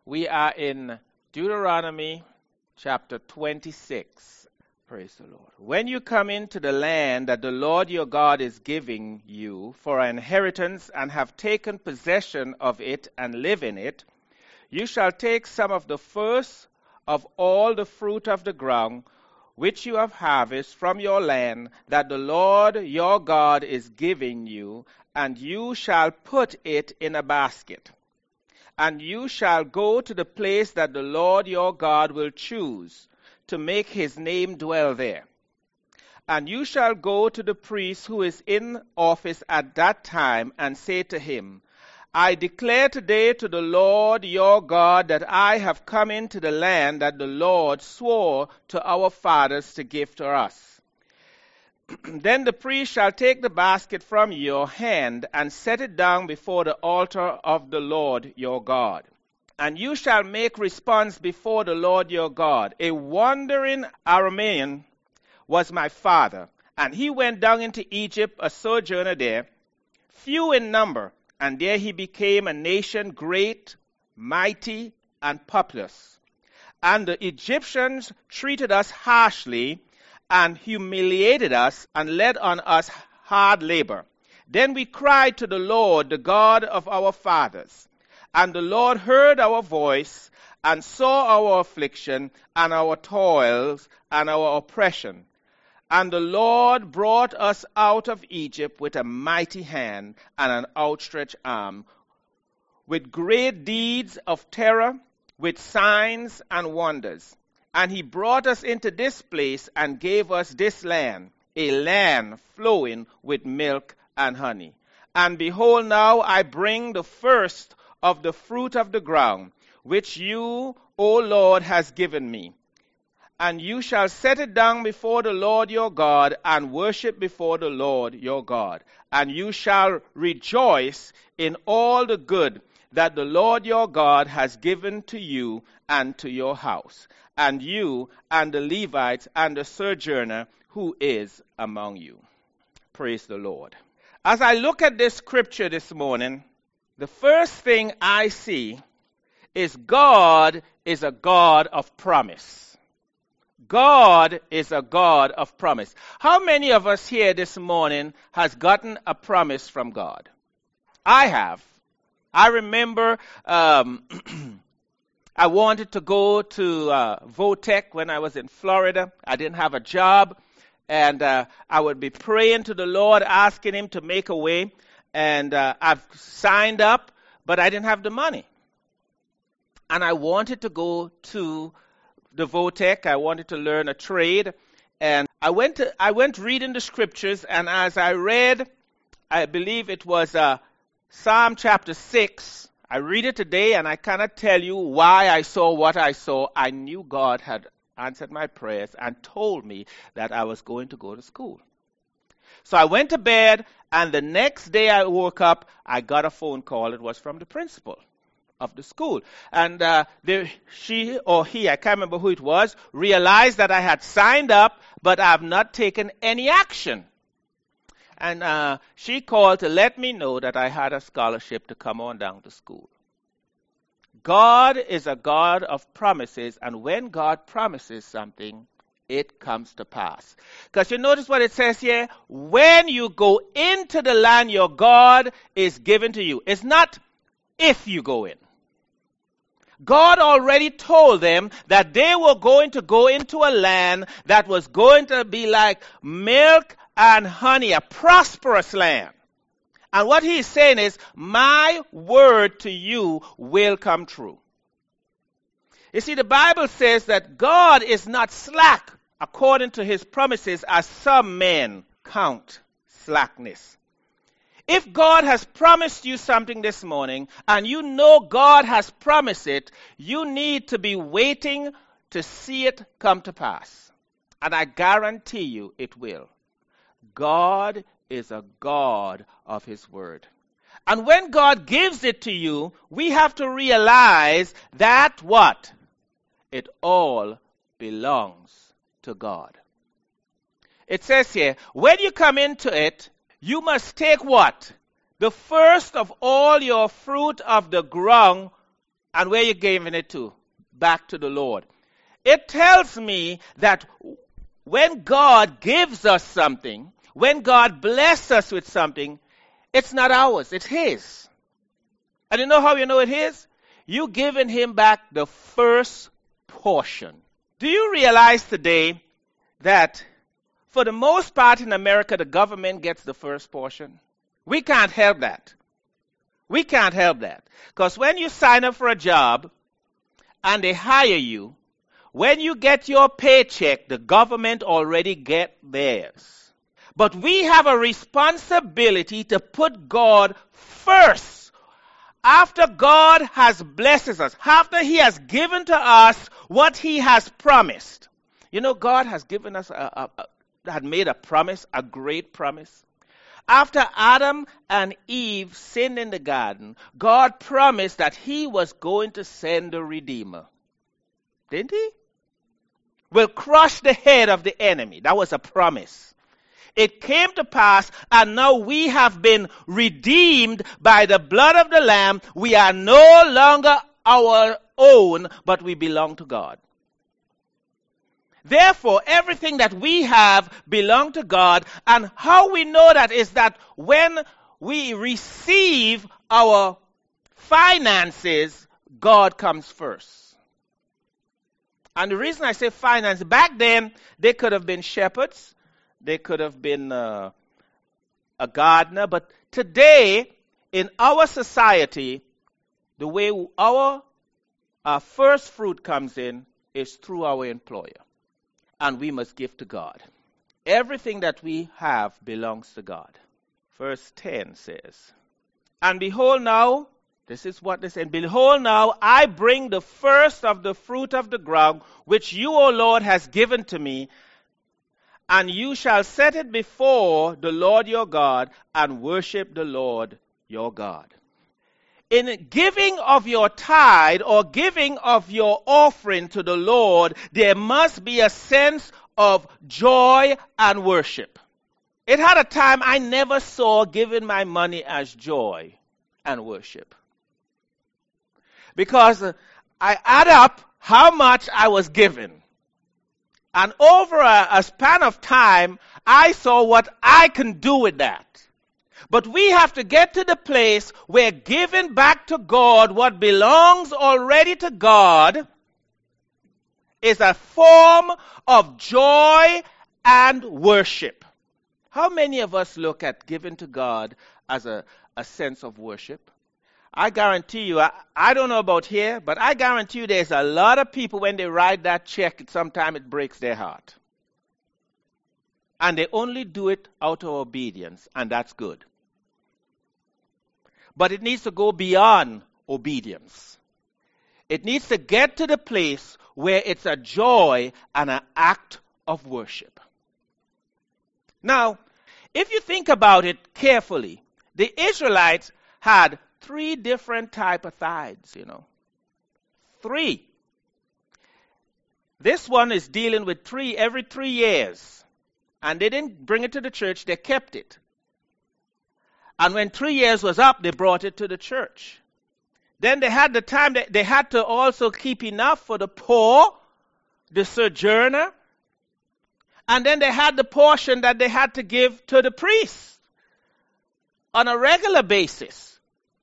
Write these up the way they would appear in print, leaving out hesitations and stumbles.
We are in Deuteronomy chapter 26. Praise the Lord. When you come into the land that the Lord your God is giving you for an inheritance and have taken possession of it and live in it, you shall take some of the first of all the fruit of the ground which you have harvested from your land that the Lord your God is giving you, and you shall put it in a basket. And you shall go to the place that the Lord your God will choose to make his name dwell there. And you shall go to the priest who is in office at that time and say to him, I declare today to the Lord your God that I have come into the land that the Lord swore to our fathers to give to us. Then the priest shall take the basket from your hand and set it down before the altar of the Lord your God. And you shall make response before the Lord your God. A wandering Aramean was my father, and he went down into Egypt, a sojourner there, few in number, and there he became a nation great, mighty, and populous. And the Egyptians treated us harshly, and humiliated us, and led on us hard labor. Then we cried to the Lord, the God of our fathers. And the Lord heard our voice, and saw our affliction, and our toils, and our oppression. And the Lord brought us out of Egypt with a mighty hand, and an outstretched arm, with great deeds of terror, with signs and wonders. And he brought us into this place and gave us this land, a land flowing with milk and honey. And behold, now I bring the first of the fruit of the ground, which you, O Lord, has given me. And you shall set it down before the Lord your God, and worship before the Lord your God. And you shall rejoice in all the good that the Lord your God has given to you and to your house, and you and the Levites and the sojourner who is among you. Praise the Lord. As I look at this scripture this morning, the first thing I see is God is a God of promise. God is a God of promise. How many of us here this morning has gotten a promise from God? I have. I remember I wanted to go to Votech when I was in Florida. I didn't have a job, and I would be praying to the Lord, asking him to make a way. And I've signed up, but I didn't have the money. And I wanted to go to the Votech. I wanted to learn a trade. And I went reading the scriptures, and as I read, I believe it was Psalm chapter 6. I read it today, and I cannot tell you why I saw what I saw. I knew God had answered my prayers and told me that I was going to go to school. So I went to bed, and the next day I woke up, I got a phone call. It was from the principal of the school. And she or he, I can't remember who it was, realized that I had signed up, but I have not taken any action. And she called to let me know that I had a scholarship to come on down to school. God is a God of promises, and when God promises something, it comes to pass. Because you notice what it says here? When you go into the land your God is given to you. It's not if you go in. God already told them that they were going to go into a land that was going to be like milk and honey, a prosperous land. And what he's saying is, my word to you will come true. You see, the Bible says that God is not slack according to his promises, as some men count slackness. If God has promised you something this morning, and you know God has promised it, you need to be waiting to see it come to pass. And I guarantee you it will. God is a God of his word. And when God gives it to you, we have to realize that what? It all belongs to God. It says here, when you come into it, you must take what? The first of all your fruit of the ground And where you giving it to? Back to the Lord. It tells me that when God gives us something, when God blesses us with something, it's not ours, it's His. And you know how you know it is? You giving Him back the first portion. Do you realize today that for the most part in America, the government gets the first portion? We can't help that. We can't help that. Because when you sign up for a job and they hire you, when you get your paycheck, the government already get theirs. But we have a responsibility to put God first. After God has blessed us, after He has given to us what He has promised. You know, God has given us had made a promise, a great promise. After Adam and Eve sinned in the garden, God promised that He was going to send a Redeemer. Didn't He? Will crush the head of the enemy. That was a promise. It came to pass, and now we have been redeemed by the blood of the Lamb. We are no longer our own, but we belong to God. Therefore, everything that we have belongs to God. And how we know that is that when we receive our finances, God comes first. And the reason I say finance, back then, they could have been shepherds. They could have been a gardener. But today, in our society, the way our first fruit comes in is through our employer. And we must give to God. Everything that we have belongs to God. Verse 10 says, and behold now, this is what they said, behold now, I bring the first of the fruit of the ground, which you, O Lord, has given to me, and you shall set it before the Lord your God, and worship the Lord your God. In giving of your tithe or giving of your offering to the Lord, there must be a sense of joy and worship. It had a time I never saw giving my money as joy and worship. Because I add up how much I was given. And over a span of time, I saw what I can do with that. But we have to get to the place where giving back to God what belongs already to God is a form of joy and worship. How many of us look at giving to God as a sense of worship? I guarantee you, I don't know about here, but I guarantee you there's a lot of people when they write that check, sometimes it breaks their heart. And they only do it out of obedience, and that's good. But it needs to go beyond obedience. It needs to get to the place where it's a joy and an act of worship. Now, if you think about it carefully, the Israelites had 3 different type of tithes, 3. This one is dealing with every 3 years. And they didn't bring it to the church, they kept it. And when 3 years was up, they brought it to the church. Then they had the time that they had to also keep enough for the poor, the sojourner. And then they had the portion that they had to give to the priest on a regular basis.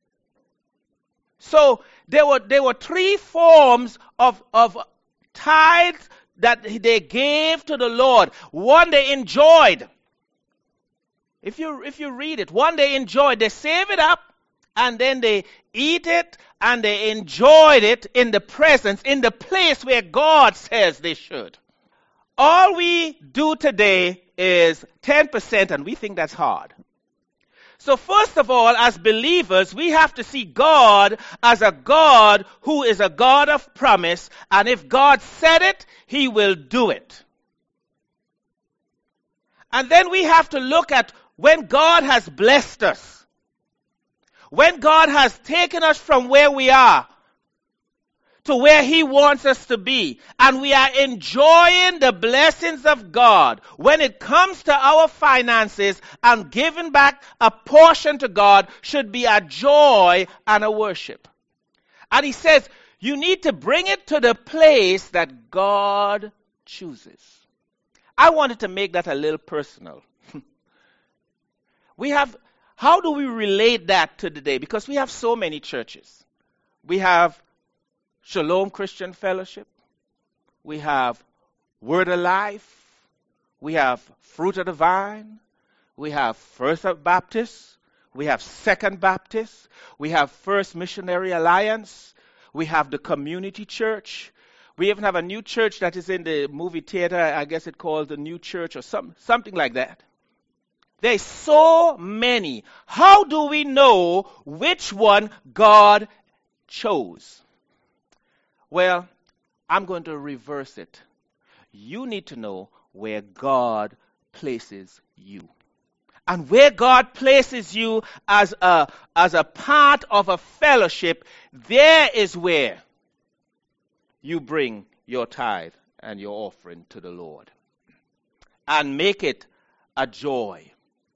So there were 3 forms of tithes that they gave to the Lord. One they enjoyed. If you read it, one they enjoyed. They save it up and then they eat it and they enjoyed it in the presence, in the place where God says they should. All we do today is 10% and we think that's hard. So first of all, as believers, we have to see God as a God who is a God of promise. And if God said it, He will do it. And then we have to look at when God has blessed us. When God has taken us from where we are to where He wants us to be. And we are enjoying the blessings of God. When it comes to our finances and giving back a portion to God should be a joy and a worship. And He says, You need to bring it to the place that God chooses. I wanted to make that a little personal. How do we relate that to today? Because we have so many churches. We have Shalom Christian Fellowship. We have Word of Life. We have Fruit of the Vine. We have First Baptist. We have Second Baptist. We have First Missionary Alliance. We have the Community Church. We even have a new church that is in the movie theater. I guess it's called the New Church or something like that. There's so many. How do we know which one God chose? Well, I'm going to reverse it. You need to know where God places you. And where God places you as a part of a fellowship, there is where you bring your tithe and your offering to the Lord. And make it a joy.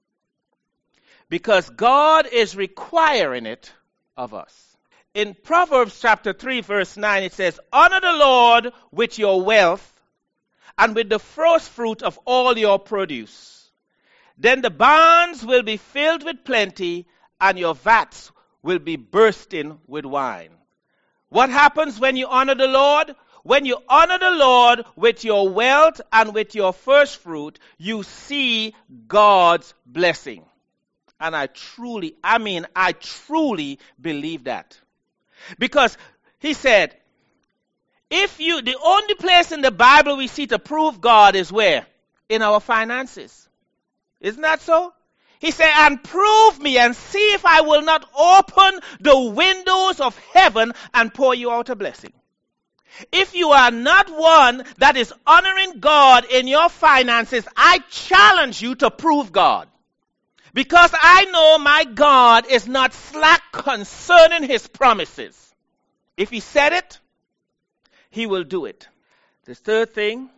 Because God is requiring it of us. In Proverbs chapter 3 verse 9 it says, "Honor the Lord with your wealth and with the first fruit of all your produce. Then the barns will be filled with plenty and your vats will be bursting with wine." What happens when you honor the Lord? When you honor the Lord with your wealth and with your first fruit, you see God's blessing. And I truly believe that. Because he said, the only place in the Bible we see to prove God is where? In our finances. Isn't that so? He said, "And prove me and see if I will not open the windows of heaven and pour you out a blessing." If you are not one that is honoring God in your finances, I challenge you to prove God. Because I know my God is not slack concerning his promises. If he said it, he will do it. The third thing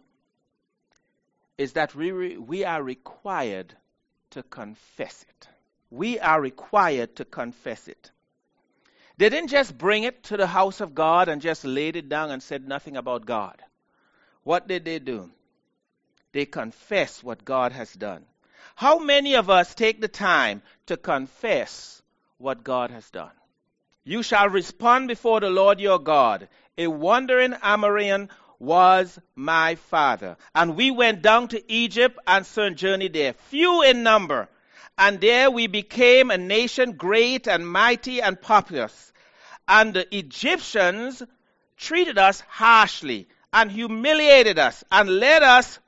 is that we are required to confess it. We are required to confess it. They didn't just bring it to the house of God and just laid it down and said nothing about God. What did they do? They confess what God has done. How many of us take the time to confess what God has done? "You shall respond before the Lord your God. A wandering Amorian was my father. And we went down to Egypt and sojourned there, few in number. And there we became a nation great and mighty and populous. And the Egyptians treated us harshly and humiliated us and laid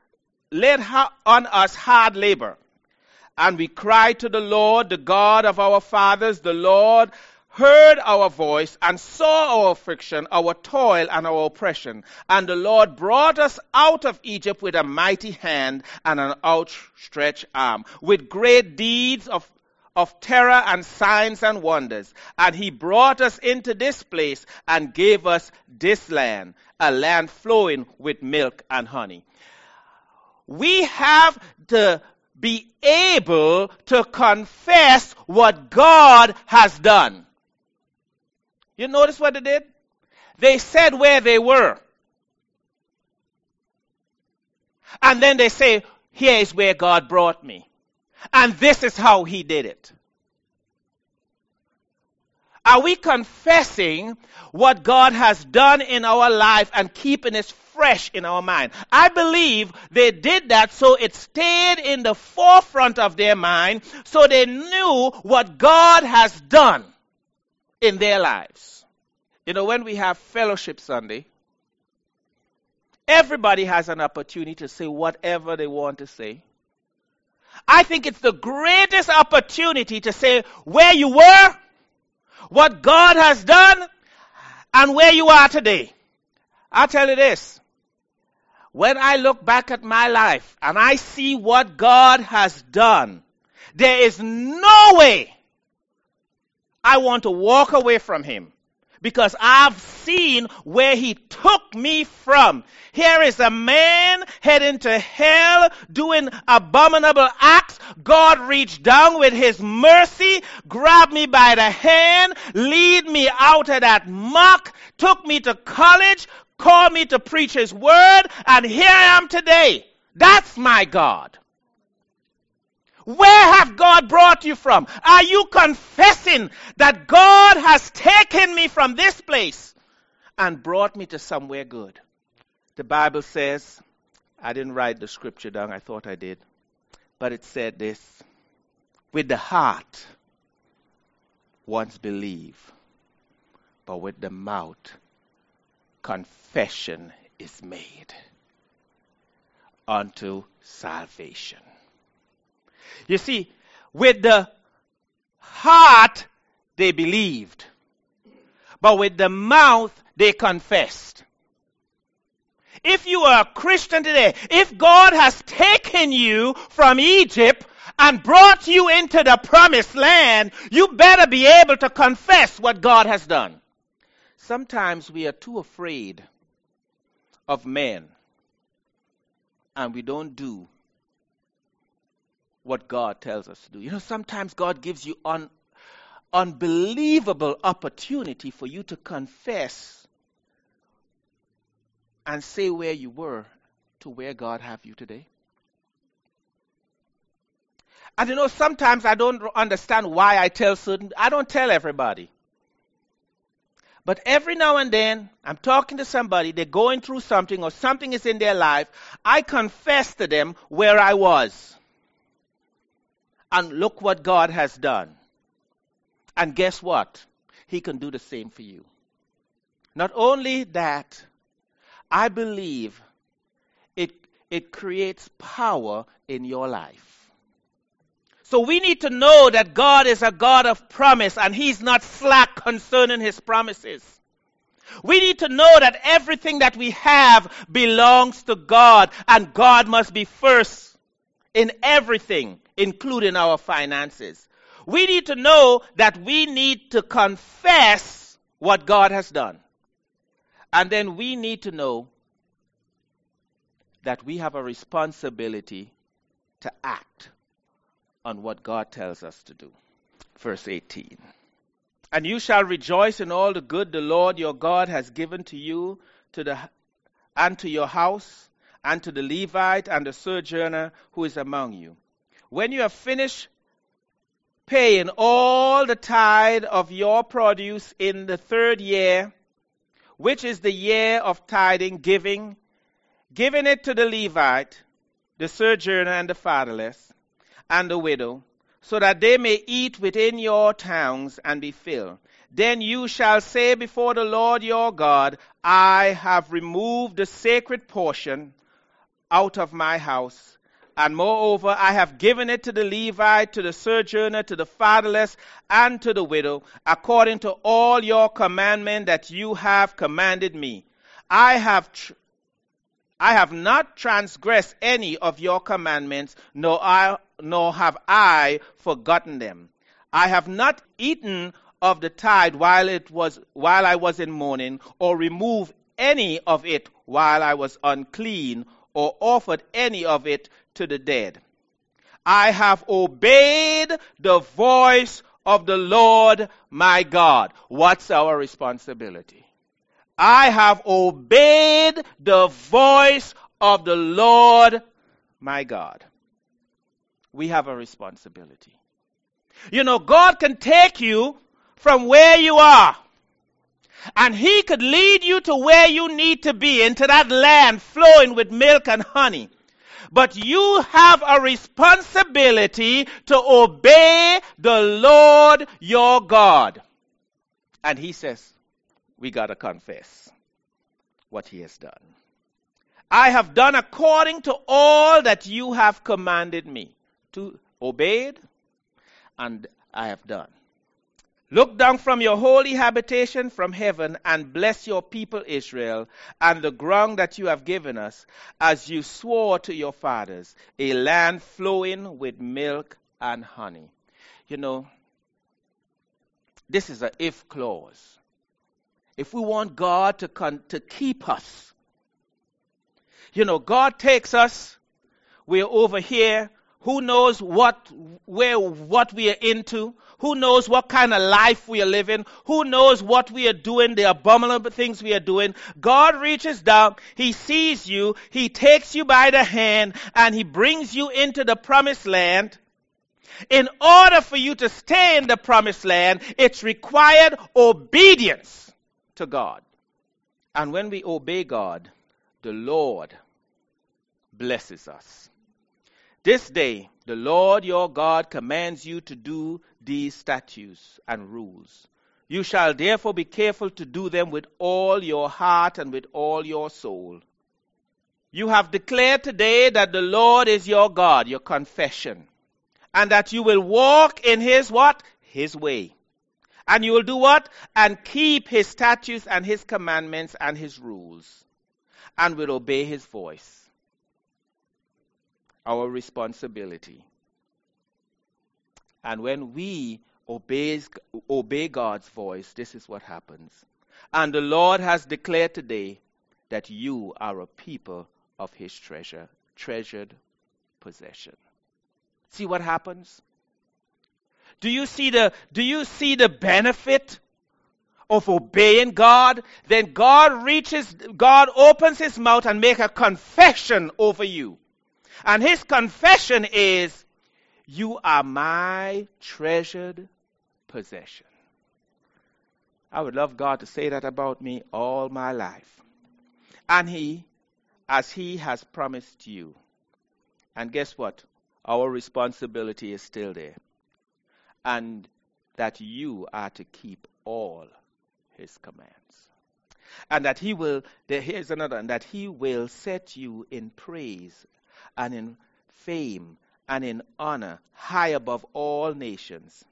on us hard labor. And we cried to the Lord, the God of our fathers. The Lord heard our voice and saw our affliction, our toil, and our oppression. And the Lord brought us out of Egypt with a mighty hand and an outstretched arm, with great deeds of terror and signs and wonders. And he brought us into this place and gave us this land, a land flowing with milk and honey." We have to be able to confess what God has done. You notice what they did? They said where they were. And then they say, "Here is where God brought me. And this is how he did it." Are we confessing what God has done in our life and keeping it fresh in our mind? I believe they did that so it stayed in the forefront of their mind, so they knew what God has done in their lives. You know, when we have Fellowship Sunday, everybody has an opportunity to say whatever they want to say. I think it's the greatest opportunity to say where you were, what God has done, and where you are today. I'll tell you this. When I look back at my life and I see what God has done, there is no way I want to walk away from him. because I've seen where he took me from. Here is a man heading to hell, doing abominable acts. God reached down with his mercy, grabbed me by the hand, lead me out of that muck, took me to college, called me to preach his word, and here I am today. That's my God. Where have God brought you from? Are you confessing that God has taken me from this place and brought me to somewhere good? The Bible says, I didn't write the scripture down, I thought I did, but it said this: with the heart one's believe, but with the mouth confession is made unto salvation. You see, with the heart they believed, but with the mouth they confessed. If you are a Christian today, if God has taken you from Egypt and brought you into the promised land, you better be able to confess what God has done. Sometimes we are too afraid of men, and we don't do what God tells us to do. You know, sometimes God gives you unbelievable opportunity for you to confess and say where you were to where God have you today. And you know, sometimes I don't understand why I don't tell everybody. But every now and then, I'm talking to somebody, they're going through something or something is in their life, I confess to them where I was. And look what God has done. And guess what? He can do the same for you. Not only that, I believe it creates power in your life. So we need to know that God is a God of promise and he's not slack concerning his promises. We need to know that everything that we have belongs to God, and God must be first in everything, including our finances. We need to know that we need to confess what God has done. And then we need to know that we have a responsibility to act on what God tells us to do. Verse 18. And you shall rejoice in all the good the Lord your God has given to you and to your house, and to the Levite and the sojourner who is among you. When you have finished paying all the tithe of your produce in the 3rd year, which is the year of tithing, giving it to the Levite, the sojourner and the fatherless, and the widow, so that they may eat within your towns and be filled. Then you shall say before the Lord your God, I have removed the sacred portion out of my house, and moreover I have given it to the Levite, to the sojourner, to the fatherless, and to the widow, according to all your commandment that you have commanded me. I have not transgressed any of your commandments, nor have I forgotten them. I have not eaten of the tithe while I was in mourning, or removed any of it while I was unclean, or offered any of it to the dead. I have obeyed the voice of the Lord my God. What's our responsibility? I have obeyed the voice of the Lord my God. We have a responsibility. You know, God can take you from where you are, and he could lead you to where you need to be, into that land flowing with milk and honey. But you have a responsibility to obey the Lord your God. And he says, we got to confess what he has done. I have done according to all that you have commanded me to obey, and I have done. Look down from your holy habitation from heaven and bless your people Israel and the ground that you have given us, as you swore to your fathers, a land flowing with milk and honey. You know, this is an if clause. if we want God to keep us. You know, God takes us, we're over here, who knows what we are into, who knows what kind of life we are living, who knows what we are doing, the abominable things we are doing. God reaches down, He sees you, He takes you by the hand, and He brings you into the promised land. In order for you to stay in the promised land, it's required obedience to God. And when we obey God, the Lord blesses us. This day, the Lord your God commands you to do these statutes and rules. You shall therefore be careful to do them with all your heart and with all your soul. You have declared today that the Lord is your God, your confession, and that you will walk in His what? His way. And you will do what? And keep His statutes and His commandments and His rules, and will obey His voice. Our responsibility. And when we obey God's voice, this is what happens. And the Lord has declared today that you are a people of His treasured possession. See what happens? Do you see the benefit of obeying God? Then God opens His mouth and makes a confession over you. And His confession is, you are my treasured possession. I would love God to say that about me all my life. And as He has promised you. And guess what? Our responsibility is still there. And that you are to keep all His commands. And that here's another, and that He will set you in praise and in fame and in honor high above all nations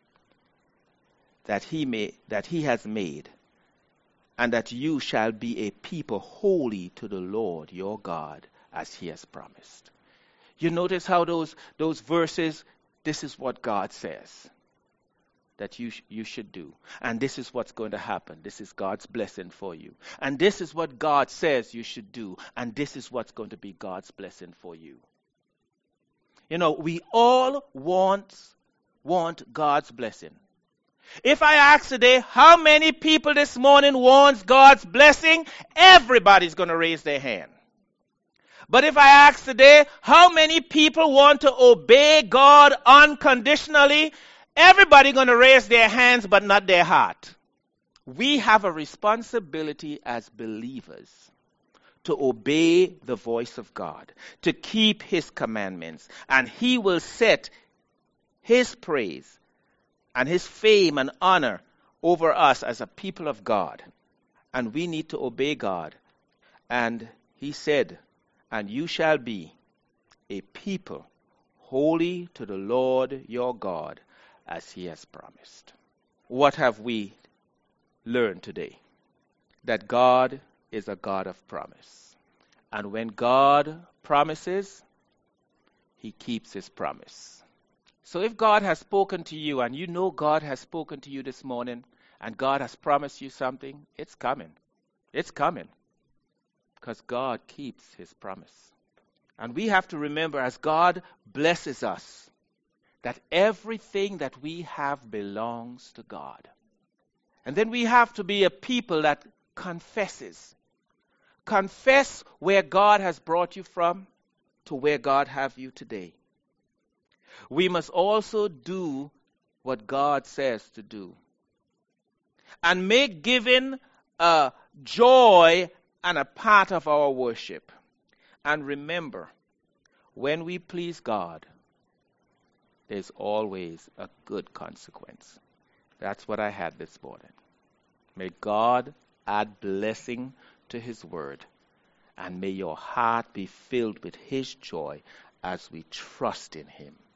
that he has made, and that you shall be a people holy to the Lord your God, as He has promised. You notice how those verses, this is what God says that you should do. And this is what's going to happen. This is God's blessing for you. And this is what God says you should do. And this is what's going to be God's blessing for you. You know, we all want God's blessing. If I ask today, how many people this morning wants God's blessing? Everybody's going to raise their hand. But if I ask today, how many people want to obey God unconditionally? Everybody going to raise their hands, but not their heart. We have a responsibility as believers to obey the voice of God, to keep His commandments, and He will set His praise and His fame and honor over us as a people of God. And we need to obey God. And He said, and you shall be a people holy to the Lord your God, as He has promised. What have we learned today? That God is a God of promise. And when God promises, He keeps His promise. So if God has spoken to you, and you know God has spoken to you this morning, and God has promised you something, it's coming. It's coming. Because God keeps His promise. And we have to remember, as God blesses us, that everything that we have belongs to God. And then we have to be a people that confesses. Confess where God has brought you from to where God have you today. We must also do what God says to do. And make giving a joy and a part of our worship. And remember, when we please God, there's always a good consequence. That's what I had this morning. May God add blessing to His word. And may your heart be filled with His joy as we trust in Him.